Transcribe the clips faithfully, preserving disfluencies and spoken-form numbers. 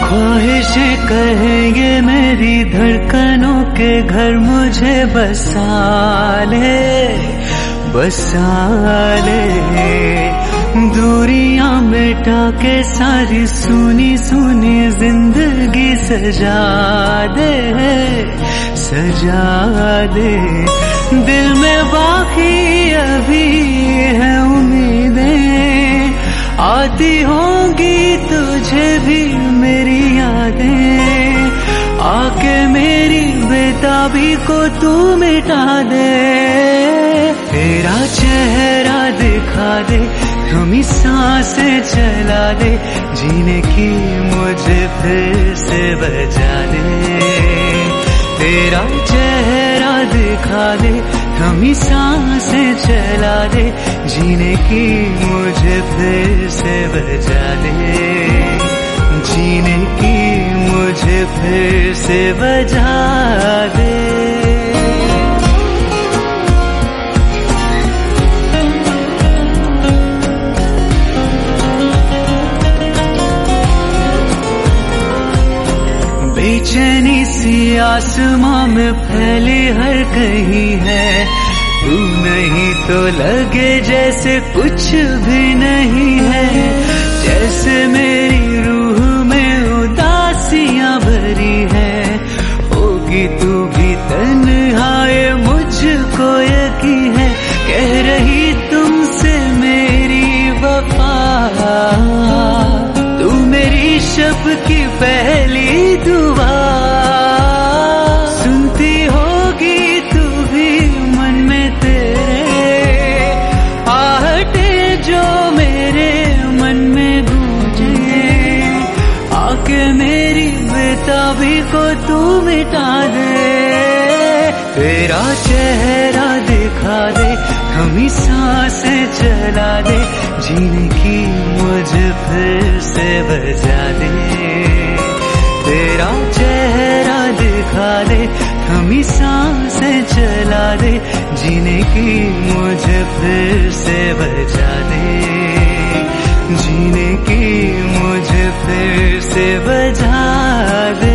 ख्वाहिशें कहेंगे मेरी धड़कनों के घर, मुझे बसा ले बसा ले। दूरियां मिटा के सारी सुनी सुनी जिंदगी सजा दे सजा दे। दिल में बाकी अभी है उम्मीदें, आती होंगी तुझे भी मेरी यादें। आके मेरी बेताबी को तू मिटा दे, तेरा चेहरा दिखा दे, थमी सांसें चला दे, जीने की मुझे फिर से बजा दे। तेरा चेहरा दिखा दे, थमी सांसें चला दे, जीने की मुझे फिर से बजा दे। जीने की मुझे फिर से बजा दे। बेचैनी सी आसमां में फैली हर कहीं है, तू नहीं तो लगे जैसे कुछ भी नहीं है। जैसे मेरी रूह में उदासियां भरी है, होगी तू भी तन्हाई मुझको यकीन है। कह रही तुमसे मेरी वफा, तू मेरी शब की पहली दुआ। सुनती होगी तू भी मन में तेरे, आहटे जो मेरे मन में गूंजे। आके मेरी बेताबी को तू मिटा दे, तेरा चेहरा दिखा दे, थमी सांसें चला दे, जीने की मुझे फिर से बजा दे। तेरा चेहरा दिखा दे, थमी सांसें चला दे, जीने की मुझे फिर से बजा दे। जीने की मुझे फिर से बजा दे।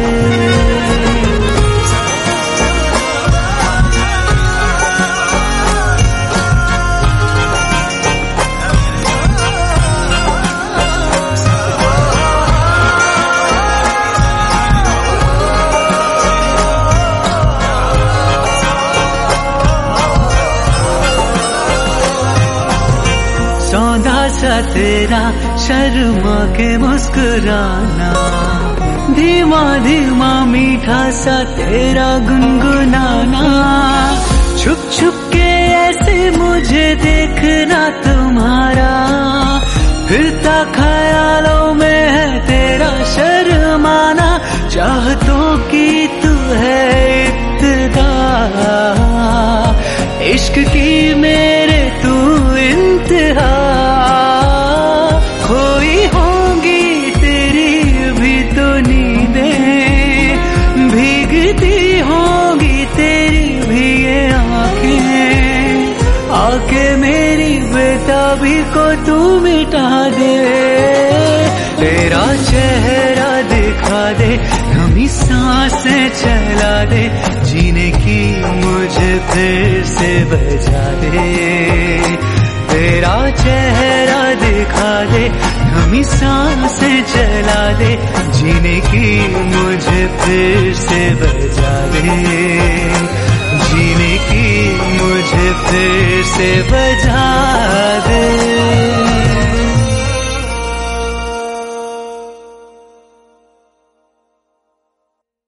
सौदा सा तेरा शर्मा के मुस्कुराना, धीमा धीमा मीठा सा तेरा गुनगुनाना। छुप छुप के ऐसे मुझे देखना तुम्हारा, फिरता ख्यालों में है तेरा शर्माना। चाहतों की तू है इब्तिदा, इश्क की मेरे तू इंतहा। खोई होंगी तेरी भी तो नींदें, भीगती होंगी तेरी भी ये आंखें। आके मेरी बेताबी को तू मिटा दे, तेरा चेहरा दिखा दे, थमी सांसें चला दे, जीने की मुझे फिर से बजा दे। तेरा चेहरा दिखा दे, थमी सांसें चला दे, जीने की मुझे फिर से बजा दे। जीने की मुझे फिर से बजा दे।